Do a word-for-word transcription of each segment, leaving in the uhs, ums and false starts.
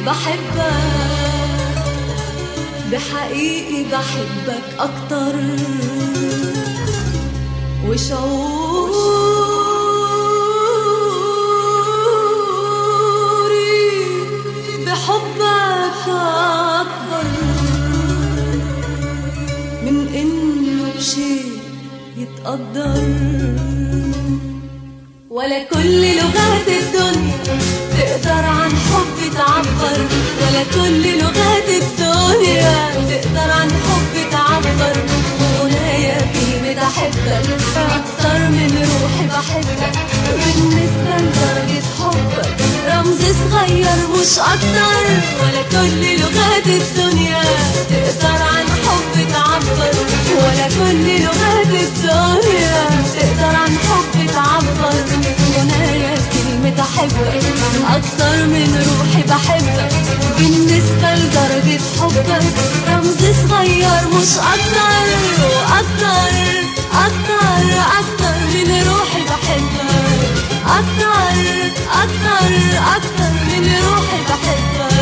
بحبك، بحقيقي بحبك أكتر، وشعوري بحبك أكبر من إنه بشيء يتقدر. ولا كل لغات الدنيا تقدر عن حبي تعبر، ولا كل لغات الدنيا تقدر عن حبي تعبر. وغنايا كلمة أحبك أكتر من روحي بحبك، بالنسبة لدرجة حبك رمز صغير مش أكتر. ولا كل لغات الدنيا تقدر عن حبي تعبر، ولا كل لغات الدنيا تقدر عن حبي تعبر. غنايا كلمة أحبك أكتر من روحي بحبك، بالنسبة لدرجة حبك رمز صغير مش أكتر. وأكتر أكتر أكتر من روحي بحبك، أكتر أكتر أكتر من روحي بحبك.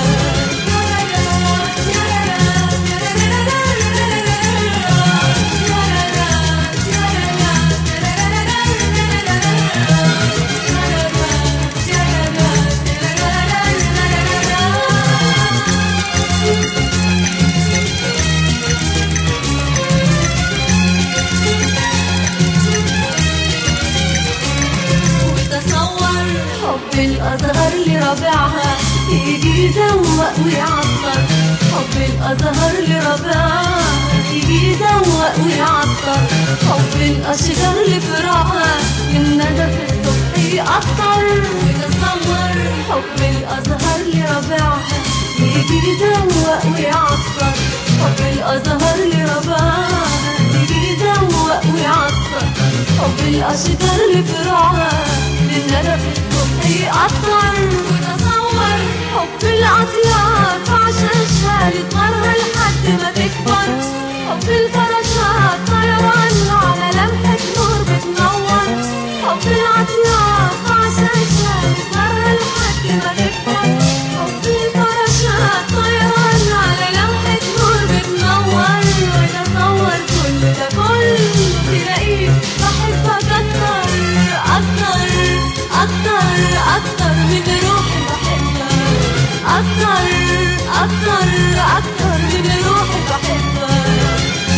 الأزهر لربيعها يجي يزوق ويعطر، حب الأزهر لربيعها يجي يزوق ويعطر. حب الأشجار لفراعها من ندى في الصبح يقطر. وتصور حب الأزهر لربيعها يجي يزوق ويعطر، حب الأزهر لربيعها يجي يزوق ويعطر. حب الأشجار لفراعها من ندى في الصبح يقطر. وتصور حب العطيات عشان شالت مرة لحد ما تكبر. حب الفراشات طيران على لمحة نور بتنور. حب العطيات عشان شالت مرة لحد ما تكبر. حب الفراشات طيران على لمحة نور بتنور. وتصور كل ده كله تلاقيه بحبك أكتر أكتر أكتر أكتر من روحي بحبك، أكتر أكتر أكتر من روحي بحبك.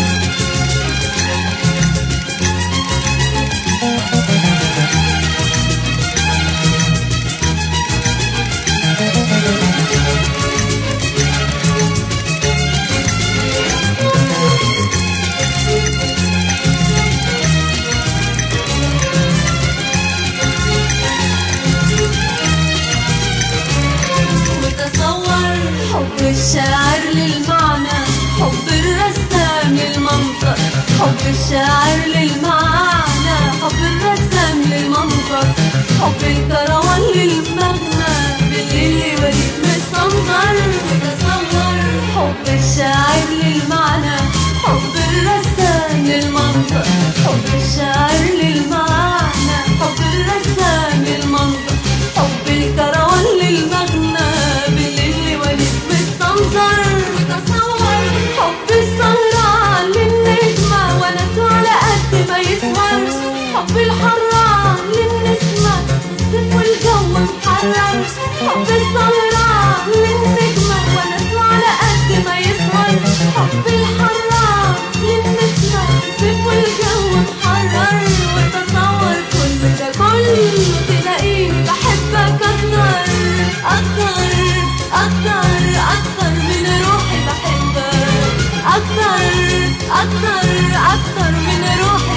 حب الشاعر للمعنى، حب الرسام للمنظر. حب الشاعر للمعنى، حب الرسام للمنظر. حب الكروان للمغنى بالليل يوريك مستنظر. وتصور حب الشاعر للمعنى، حب الرسام للمنظر. حب الشاعر للمعنى، حب الرسام للمنظر. حب الكروان للمغنى بالليل يوريك مستنظر. وتصور حب السهران للنجمة ونسوا على قد ما يسهر. حب الحران للنسمة الصيف والجو محرر. حب السهران للنجمة ونسوا على قد ما يسهر. حب الحران للنسمة الصيف والجو محرر. وتصور كل ده كله تلاقيني بحبك أكتر أكتر أكتر أكتر من روحي بحبك، أكتر أكتر أكتر من روحي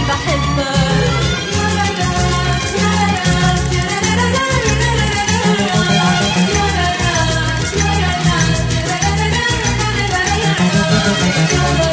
بحبك.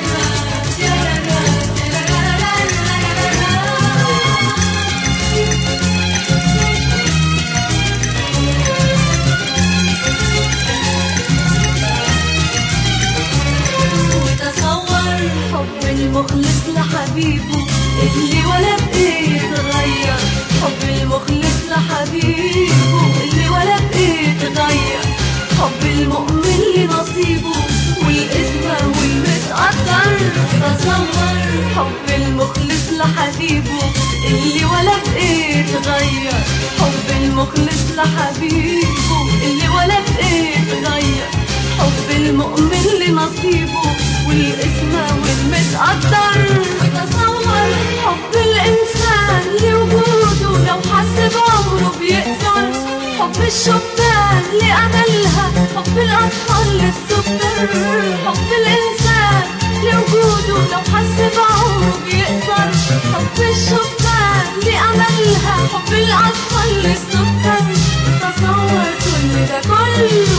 مخلص لحبيبه اللي ولا بإيه غير، حب المؤمن لنصيبه والاسمة والمتقدر. وتصور حب الإنسان لوجوده لو حس بعمره بيقدر، حب الشبان لأملها، حب الأطفال للسكر. حب الإنسان لوجوده لو حس بعمره بيقدر، حب الشبان لأملها، حب الأطفال للسكر. تصور كل ده كله